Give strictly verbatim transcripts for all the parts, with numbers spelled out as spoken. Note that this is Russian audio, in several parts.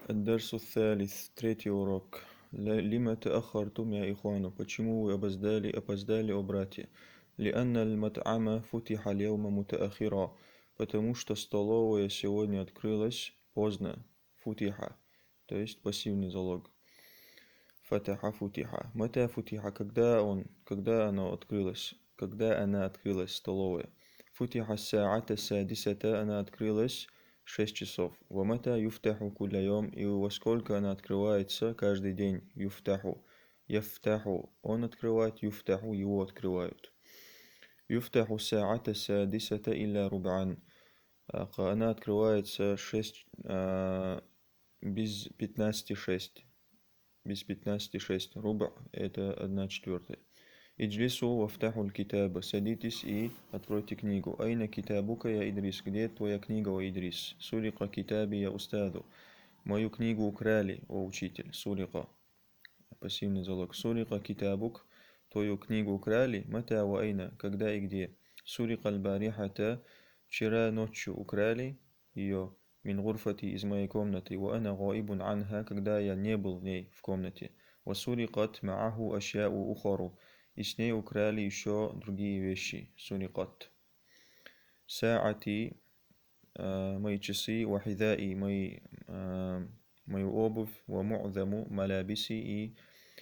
الدرس الثالث третий урок. لم تأخرتم يا إخوان؟ Почему вы опоздали, опоздали, о братья? لأن المطعم فتح اليوم متأخرا. Потому что столовая сегодня открылась поздно. Футиха, то есть пассивный залог. Фатаха футиха. Мата футиха, когда он, когда оно открылось, когда она открылась, столовая. Футиха саата садисата, она открылась шесть часов. Вамата юфтаху кулля йом, и во сколько она открывается каждый день. Юфтаху. Яфтаху, он открывает, юфтаху, его открывают. Юфтаху саата садисата илля руб'ан. Она открывается шесть, без пятнадцати шесть. Без пятнадцати шесть. Руба – это одна четвертая. Иджлису вафтаху китаба. Садитесь и откройте книгу. Айна китабука я Идрис. Где твоя книга, о Идрис? Сурика китаби я устаду. Мою книгу украли, о учитель. Сурика. Пассивный залог. Сурика китабук. Твою книгу украли. Мата ва айна. Когда и где? Сурика аль-барихата. Вчера ночью украли ее. Мин гурфати, из моей комнаты, ва ана гаибун анха, когда я не был в ней, в комнате. Ва сурикат мааху ашяу ухару, и с ней украли еще другие вещи. Сурикат. Саати, мои часы, ва хидаи, мои, мою обувь, ва му'заму малабиси, и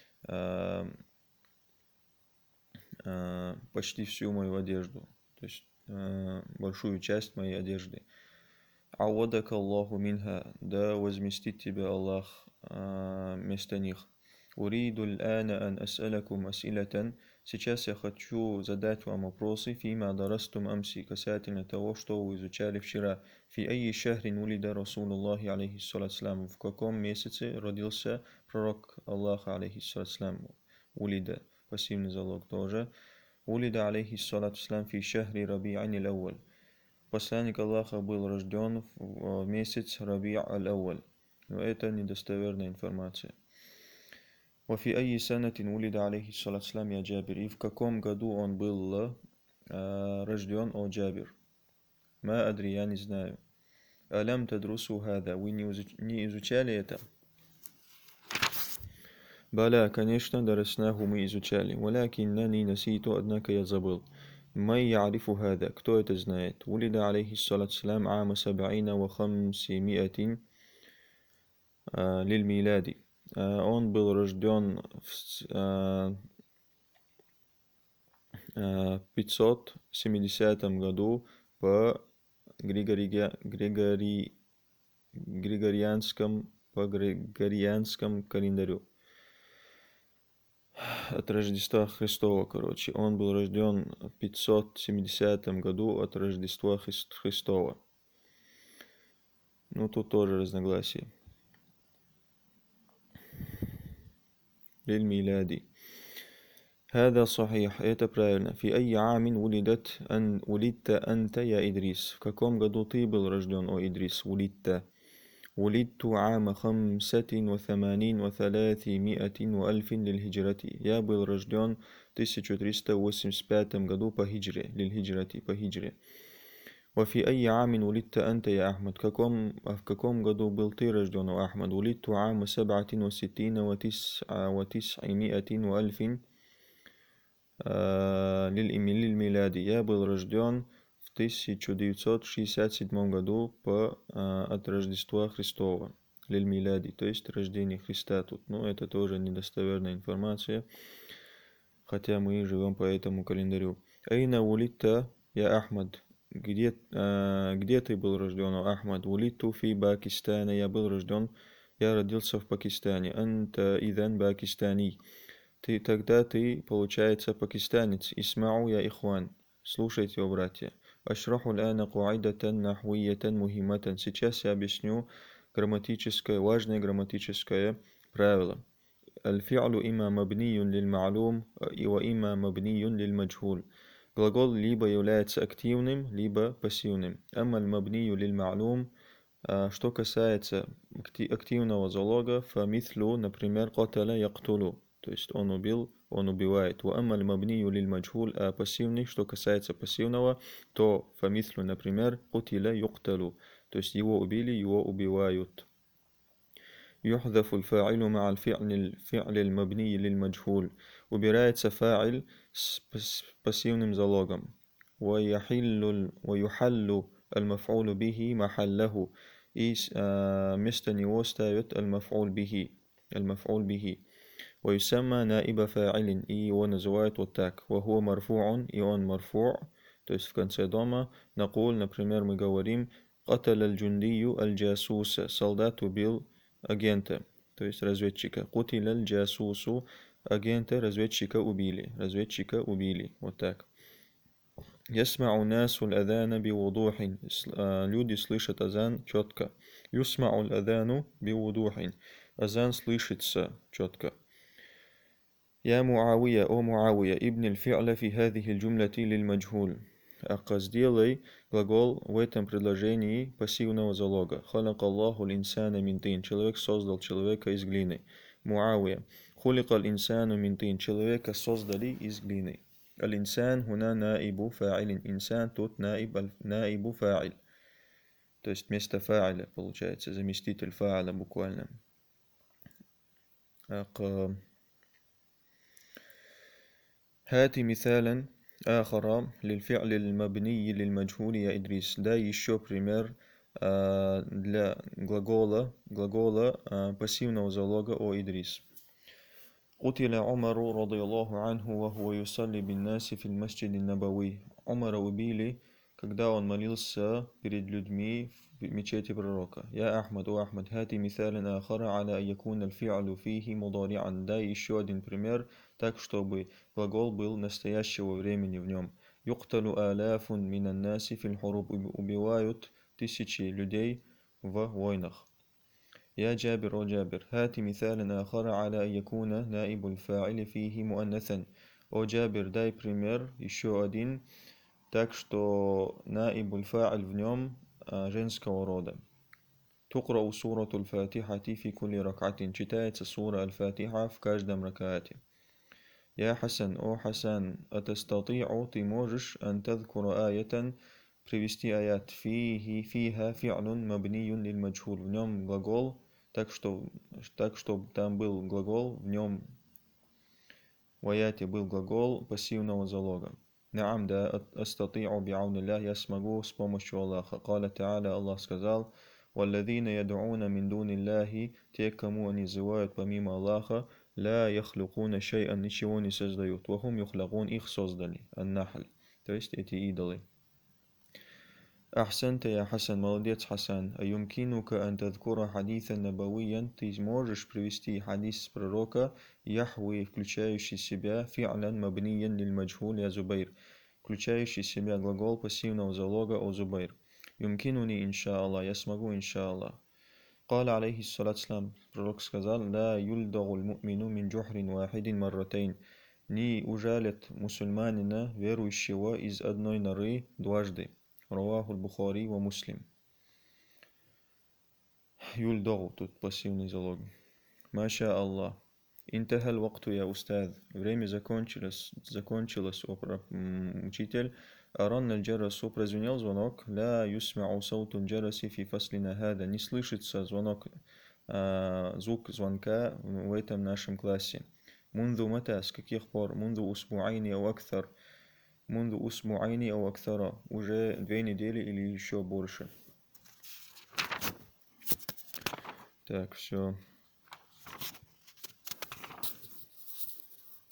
почти всю мою одежду, то есть большую часть моей одежды. Ауадака Аллаху минха, да возместит тебя Аллах вместо них. Уриду л-ана ан ас'алакум ас'илатан. Сейчас я хочу задать вам вопросы. Фима дарастум амси, касательно того, что вы изучали вчера. Фи айи шахрин улида Расулуллахи алейхиссалату. В каком месяце родился пророк Аллаха алейхиссалату? Улида, пассивный залог тоже. Улида алейхиссалату фи шахри раби'ани л-ауаль. Посланник Аллаха был рожден в месяц Раби' аль-Ауаль. Но это недостоверная информация. وفي أي سنة ولد عليه الصلاة والسلام يا جابر? И в каком году он был рожден, о Джабир? ما أدري, я не знаю. ألم تدرسوا هذا? Вы не изучали это? Баля, конечно, дараснаху, мы изучали. ولكنني نسيت, однако я забыл. من يعرف هذا? Кто это знает? ولد عليه الصلاة والسلام عام سبعين وخمسمائة للميلاد. Он был рожден в пятьсот семидесятом году по григори... григорианском, по григорианском календарю. От Рождества Христова, короче. Он был рожден в пятьсот семидесятом году от Рождества Христова. Ну, тут тоже разногласия. للميلاد. هذا صحيح, это правильно. في أي عام ولدت أن ولدت أنت يا إدريس? В каком году ты был рожден, о Идрис? ولدت. ولدت عام خمسة وثمانين وثلاثمائة وألف للهجرة. Я был рожден в тысяча триста восемьдесят пятом году по хиджре, للهجرة, по хиджре. وفي أي عام ولدت أنت يا أحمد? каком, в каком году был ты рожден, о Ахмад? ولدت عام سبعة وستين وتسعمائة وألف للميلاد. Я был рожден в тысяча девятьсот шестьдесят седьмом году по, от Рождества Христова. Лиль-Миляди, то есть рождение Христа тут. Но это тоже недостоверная информация, хотя мы живем по этому календарю. Айна улитта я Ахмад? Где, а, где ты был рожден, о Ахмад? Улитту фи Пакистана. Я был рожден, я родился в Пакистане. Анта идан пакистани. Ты, тогда ты, получается, пакистанец. Исмау я ихван. Слушайте, о братья. Ашраху ляна куайдатан нахуиятан мухиматан. Сейчас я объясню грамматическое, важное грамматическое правило. Аль-фи'лу има мабниюн лиль-ма'лум ва има мабниюн лиль-маджхул. Глагол либо является активным, либо пассивным. Амаль мабнию лиль-ма'лум. Что касается активного залога, фамитhlу, например, каталя яктулу, то есть он убил, он убивает. Ва амаль мабнию лиль-маджхул. А пассивный, что касается пассивного, то фамитhlу, например, кутиля юкталу, то есть его убили, его убивают. يحذف الفاعل مع الفعل الفعل المبني للمجهول убирается фа'иль с пассивным залогом ويحل ويحل المفعول به محله и вместо него ставят المفعول به المفعول به ويسمى نائب فاعل и его называют вот так وهو مرفوع и он مرفوع то есть в конце дома نقول, например, мы говорим قتل الجندي الجاسوس солдат убил агента, то есть разведчика. قتل الجاسوس агента разведчика убили, разведчика убили, вот так. يسمع الناس الأذان بوضوح люди слышат азан четко. يسمع الأذان بوضوح азан слышится четко. يا معاوية أو معاوية ابن الفعل في هذه الجملة للمجهول. Сделай глагол в этом предложении пассивного залога. خلق الله الإنسان من طين. Человек создал человека из глины. معاوية. خلق الإنسان من طين. Человека создали из глины. الإنسان هنا نائب فاعل. إنسان тут نائب نائب فاعل. То есть вместо фа'иля получается заместитель фа'иля буквально. هات مثالا آخر للفعل المبني للمجهول يا إدريس. Да еще пример для глагола, глагола пассивного залога о Идрис. قتل عمر رضي الله عنه وهو يصلي بالناس في المسجد النبوي. Умара убили, когда он молился перед людьми в мечети пророка. يا أحمد о Ахмад, هات مثالا آخر على أن يكون الفعل فيه مضارعا. Да еще один пример, так чтобы глагол был настоящего времени в нем. يقتل آلاف من الناس في الحروب. Убивают тысячи людей в войнах. يا جابر о Джабир, هات مثالا آخر على أن يكون نائب الفاعل فيه مؤنثا. О Джабир, дай пример еще один, так что наибуль фа'иль в нем женского рода. تقرأ سورة الفاتحة في كل ركعة. Читается сура Аль-Фатиха в каждом ракаате. يا حسن о Хасан, أتستطيع ты можешь أن تذكر آية привести аят فيه فيها فعل مبني للمجهول. В нем глагол, так что так чтобы там был глагол, в нем в аяте был глагол пассивного залога. نعم, да, أستطيع بعون الله, я смогу с помощью Аллаха. قال تعالى, Allah сказал, والذين يدعون من دون الله, те, кому они зывают помимо Аллаха, لا يخلقون شيئا, ничего не создают. وهم يخلقون, их создали. النحل, то есть эти идолы. أحسنت يا حسن, молодец Хасан. أيمكنك أن تذكر حديثا نبويا, ты можешь привести хадис пророка, яхви, включающий в себя фи'лян мабниян лиль маджхуль я Зубайр, включающий в себя глагол пассивного залога о Зубайр. يمكنني إن شاء الله, я смогу إن شاء الله. قال عليه الصلاة والسلام, пророк сказал, لا يلدغ المؤمن من جحر واحد مرتين, не ужалят мусульманина, верующего, из одной норы дважды. رواه البخاري ومسلم. يلدغ тут пассивный залог. ما شاء الله. انتهى الوقت يا أستاذ. Время закончилось, закончилось, учитель. أرن الجرس, прозвенел звонок. لا يسمع صوت الجرس في فصلنا هذا. Не слышится звонок, звук звонка в этом нашем классе. منذ متى, с каких пор? منذ أسبوعين أو أكثر. منذ أسبوعين أو أكثر. Уже две недели или еще больше. Так, все.